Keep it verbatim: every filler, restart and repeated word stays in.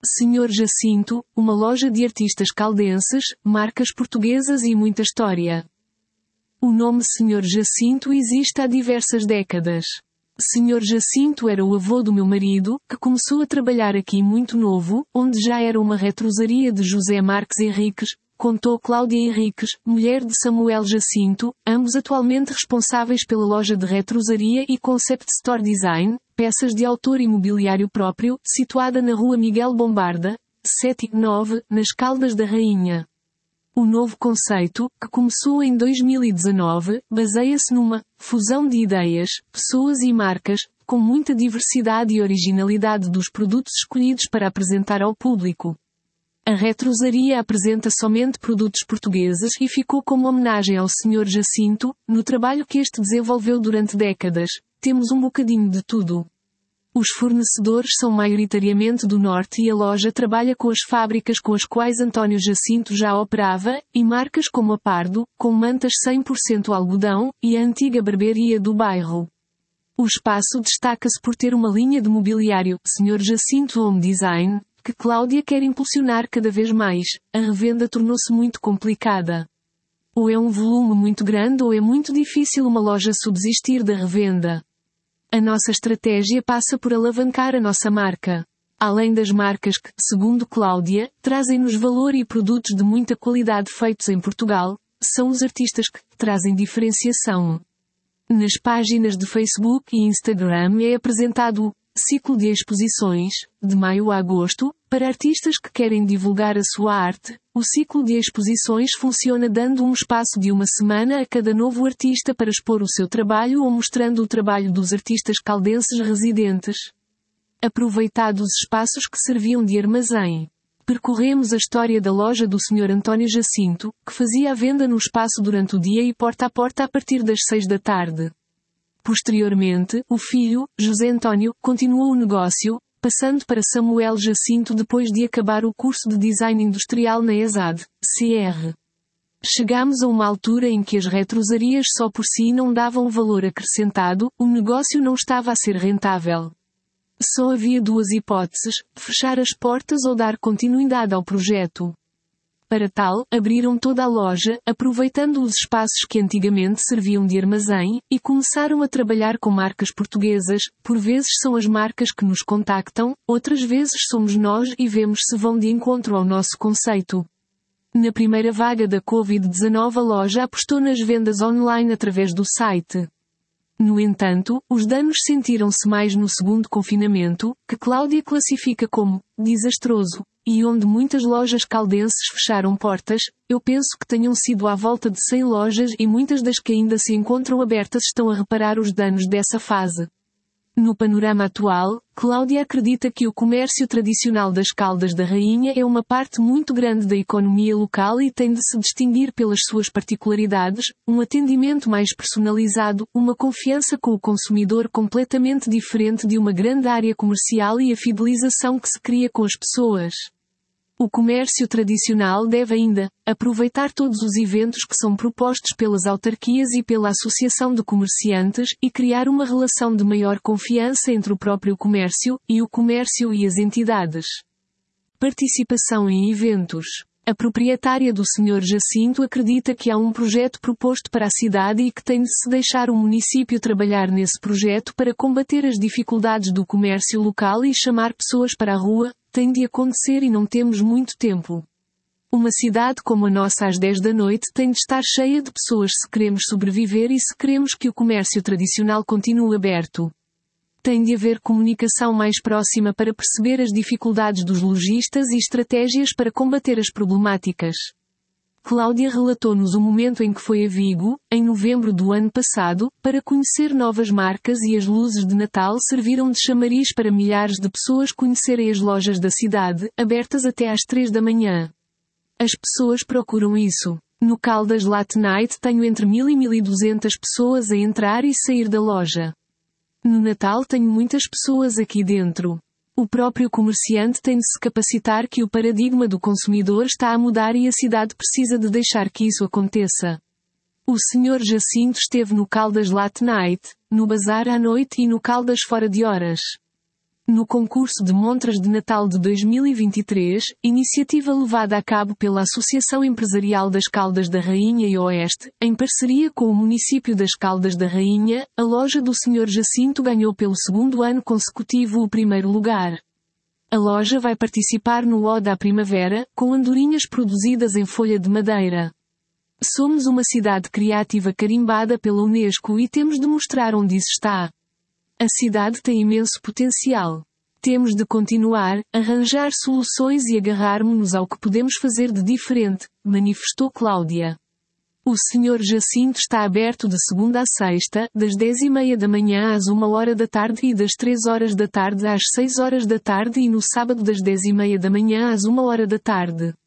senhor Jacinto, uma loja de artistas caldenses, marcas portuguesas e muita história. O nome senhor Jacinto existe há diversas décadas. senhor Jacinto era o avô do meu marido, que começou a trabalhar aqui muito novo, onde já era uma retrosaria de José Marques Henriques, contou Cláudia Henriques, mulher de Samuel Jacinto, ambos atualmente responsáveis pela loja de retrosaria e concept store design, peças de autor e mobiliário próprio, situada na rua Miguel Bombarda, sete e nove, nas Caldas da Rainha. O novo conceito, que começou em dois mil e dezanove, baseia-se numa fusão de ideias, pessoas e marcas, com muita diversidade e originalidade dos produtos escolhidos para apresentar ao público. A retrosaria apresenta somente produtos portugueses e ficou como homenagem ao senhor Jacinto, no trabalho que este desenvolveu durante décadas. Temos um bocadinho de tudo. Os fornecedores são maioritariamente do Norte e a loja trabalha com as fábricas com as quais António Jacinto já operava, e marcas como a Pardo, com mantas cem por cento algodão, e a antiga barbearia do bairro. O espaço destaca-se por ter uma linha de mobiliário, senhor Jacinto Home Design, que Cláudia quer impulsionar cada vez mais. A revenda tornou-se muito complicada. Ou é um volume muito grande ou é muito difícil uma loja subsistir da revenda. A nossa estratégia passa por alavancar a nossa marca. Além das marcas que, segundo Cláudia, trazem-nos valor e produtos de muita qualidade feitos em Portugal, são os artistas que trazem diferenciação. Nas páginas de Facebook e Instagram é apresentado o ciclo de exposições, de maio a agosto, para artistas que querem divulgar a sua arte. O ciclo de exposições funciona dando um espaço de uma semana a cada novo artista para expor o seu trabalho ou mostrando o trabalho dos artistas caldenses residentes. Aproveitados os espaços que serviam de armazém. Percorremos a história da loja do senhor António Jacinto, que fazia a venda no espaço durante o dia e porta a porta a partir das seis da tarde. Posteriormente, o filho, José António, continuou o negócio, passando para Samuel Jacinto depois de acabar o curso de Design Industrial na ESAD, C R. Chegamos a uma altura em que as retrosarias só por si não davam valor acrescentado, o negócio não estava a ser rentável. Só havia duas hipóteses, fechar as portas ou dar continuidade ao projeto. Para tal, abriram toda a loja, aproveitando os espaços que antigamente serviam de armazém, e começaram a trabalhar com marcas portuguesas. Por vezes são as marcas que nos contactam, outras vezes somos nós e vemos se vão de encontro ao nosso conceito. Na primeira vaga da covid dezanove a loja apostou nas vendas online através do site. No entanto, os danos sentiram-se mais no segundo confinamento, que Cláudia classifica como desastroso, e onde muitas lojas caldenses fecharam portas. Eu penso que tenham sido à volta de cem lojas e muitas das que ainda se encontram abertas estão a reparar os danos dessa fase. No panorama atual, Cláudia acredita que o comércio tradicional das Caldas da Rainha é uma parte muito grande da economia local e tem de se distinguir pelas suas particularidades, um atendimento mais personalizado, uma confiança com o consumidor completamente diferente de uma grande área comercial e a fidelização que se cria com as pessoas. O comércio tradicional deve ainda aproveitar todos os eventos que são propostos pelas autarquias e pela Associação de Comerciantes e criar uma relação de maior confiança entre o próprio comércio e o comércio e as entidades. Participação em eventos. A proprietária do senhor Jacinto acredita que há um projeto proposto para a cidade e que tem de se deixar o município trabalhar nesse projeto para combater as dificuldades do comércio local e chamar pessoas para a rua. Tem de acontecer e não temos muito tempo. Uma cidade como a nossa às dez da noite tem de estar cheia de pessoas se queremos sobreviver e se queremos que o comércio tradicional continue aberto. Tem de haver comunicação mais próxima para perceber as dificuldades dos lojistas e estratégias para combater as problemáticas. Cláudia relatou-nos o momento em que foi a Vigo, em novembro do ano passado, para conhecer novas marcas e as luzes de Natal serviram de chamariz para milhares de pessoas conhecerem as lojas da cidade, abertas até às três da manhã. As pessoas procuram isso. No Caldas Late Night tenho entre mil e mil e duzentas pessoas a entrar e sair da loja. No Natal tenho muitas pessoas aqui dentro. O próprio comerciante tem de se capacitar que o paradigma do consumidor está a mudar e a cidade precisa de deixar que isso aconteça. O senhor Jacinto esteve no Caldas Late Night, no Bazar à noite e no Caldas fora de horas. No concurso de montras de Natal de dois mil e vinte e três, iniciativa levada a cabo pela Associação Empresarial das Caldas da Rainha e Oeste, em parceria com o município das Caldas da Rainha, a loja do senhor Jacinto ganhou pelo segundo ano consecutivo o primeiro lugar. A loja vai participar no Ode à Primavera, com andorinhas produzidas em folha de madeira. Somos uma cidade criativa carimbada pela Unesco e temos de mostrar onde isso está. A cidade tem imenso potencial. Temos de continuar, arranjar soluções e agarrarmos-nos ao que podemos fazer de diferente, manifestou Cláudia. O senhor Jacinto está aberto de segunda a sexta, das dez e meia da manhã às uma hora da tarde e das três horas da tarde às seis horas da tarde e no sábado das dez e meia da manhã às uma hora da tarde.